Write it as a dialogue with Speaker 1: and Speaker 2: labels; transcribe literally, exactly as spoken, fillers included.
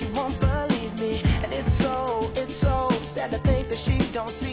Speaker 1: she won't believe me. And it's so, it's so sad to think that she don't see